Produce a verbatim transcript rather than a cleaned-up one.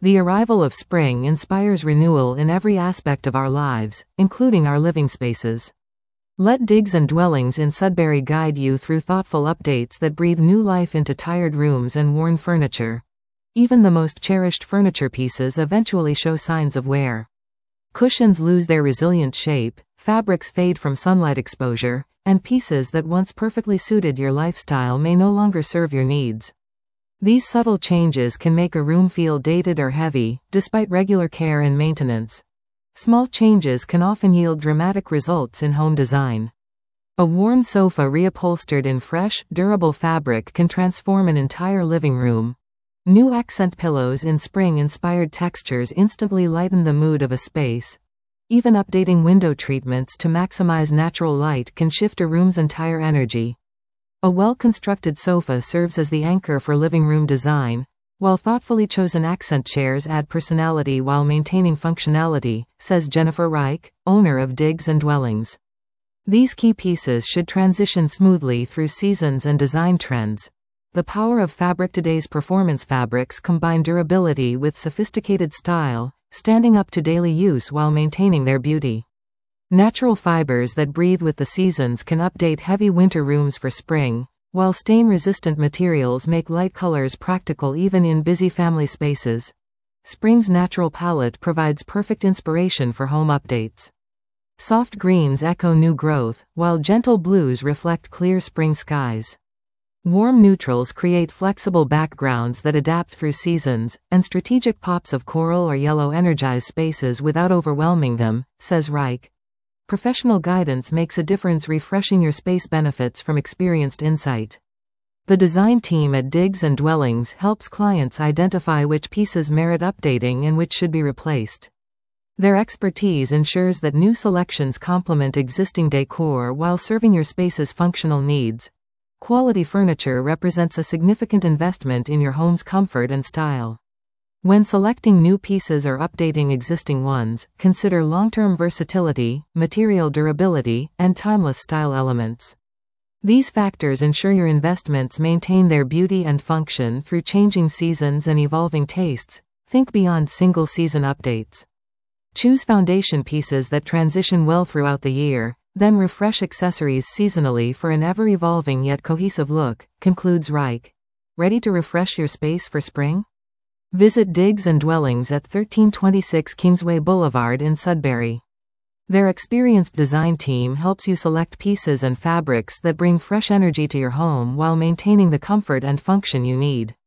The arrival of spring inspires renewal in every aspect of our lives, including our living spaces. Let Digs and Dwellings in Sudbury guide you through thoughtful updates that breathe new life into tired rooms and worn furniture. Even the most cherished furniture pieces eventually show signs of wear. Cushions lose their resilient shape, fabrics fade from sunlight exposure, and pieces that once perfectly suited your lifestyle may no longer serve your needs. These subtle changes can make a room feel dated or heavy, despite regular care and maintenance. Small changes can often yield dramatic results in home design. A worn sofa reupholstered in fresh, durable fabric can transform an entire living room. New accent pillows in spring-inspired textures instantly lighten the mood of a space. Even updating window treatments to maximize natural light can shift a room's entire energy. A well-constructed sofa serves as the anchor for living room design, while thoughtfully chosen accent chairs add personality while maintaining functionality, says Jennifer Reich, owner of Digs and Dwellings. These key pieces should transition smoothly through seasons and design trends. The power of fabric. Today's performance fabrics combine durability with sophisticated style, standing up to daily use while maintaining their beauty. Natural fibers that breathe with the seasons can update heavy winter rooms for spring, while stain-resistant materials make light colors practical even in busy family spaces. Spring's natural palette provides perfect inspiration for home updates. Soft greens echo new growth, while gentle blues reflect clear spring skies. Warm neutrals create flexible backgrounds that adapt through seasons, and strategic pops of coral or yellow energize spaces without overwhelming them, says Reich. Professional guidance makes a difference. Refreshing your space benefits from experienced insight. The design team at Digs and Dwellings helps clients identify which pieces merit updating and which should be replaced. Their expertise ensures that new selections complement existing decor while serving your space's functional needs. Quality furniture represents a significant investment in your home's comfort and style. When selecting new pieces or updating existing ones, consider long-term versatility, material durability, and timeless style elements. These factors ensure your investments maintain their beauty and function through changing seasons and evolving tastes. Think beyond single-season updates. Choose foundation pieces that transition well throughout the year, then refresh accessories seasonally for an ever-evolving yet cohesive look, concludes Reich. Ready to refresh your space for spring? Visit Digs and Dwellings at thirteen twenty-six Kingsway Boulevard in Sudbury. Their experienced design team helps you select pieces and fabrics that bring fresh energy to your home while maintaining the comfort and function you need.